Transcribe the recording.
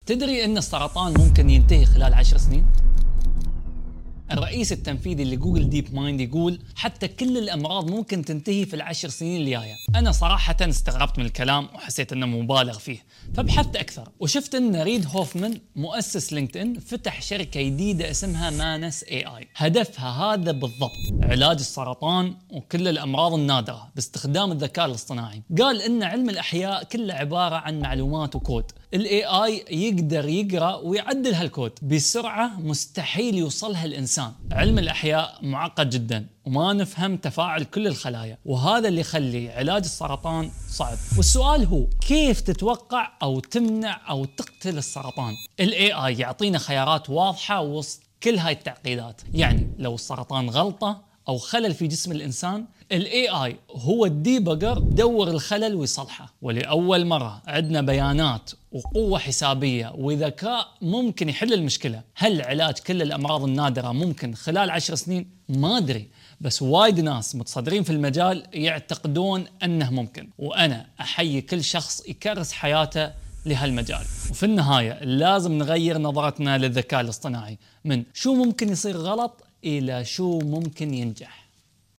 تدري أن السرطان ممكن ينتهي خلال 10 سنين؟ الرئيس التنفيذي لجوجل ديب مايند يقول حتى كل الأمراض ممكن تنتهي في ال10 سنين الجاية. أنا صراحة استغربت من الكلام وحسيت أنه مبالغ فيه، فبحثت أكثر وشفت أن ريد هوفمان مؤسس لينكدإن فتح شركة جديدة اسمها مانس AI. هدفها هذا بالضبط، علاج السرطان وكل الأمراض النادرة باستخدام الذكاء الاصطناعي. قال أن علم الأحياء كله عبارة عن معلومات وكود. ال AI يقدر يقرأ ويعدل هالكود بسرعة مستحيل يوصلها الإنسان. علم الأحياء معقد جدا وما نفهم تفاعل كل الخلايا، وهذا اللي يخلي علاج السرطان صعب. والسؤال هو كيف تتوقع أو تمنع أو تقتل السرطان؟ ال AI يعطينا خيارات واضحة وسط كل هاي التعقيدات. يعني لو السرطان غلطة أو خلل في جسم الإنسان، ال AI هو الديبجر دور الخلل ويصلحه. ولأول مرة عندنا بيانات وقوة حسابية وذكاء ممكن يحل المشكلة. هل علاج كل الأمراض النادرة ممكن خلال 10 سنين؟ ما أدري، بس وايد ناس متصدرين في المجال يعتقدون أنه ممكن، وأنا أحيي كل شخص يكرس حياته لهالمجال. وفي النهاية لازم نغير نظرتنا للذكاء الاصطناعي من شو ممكن يصير غلط إلى شو ممكن ينجح.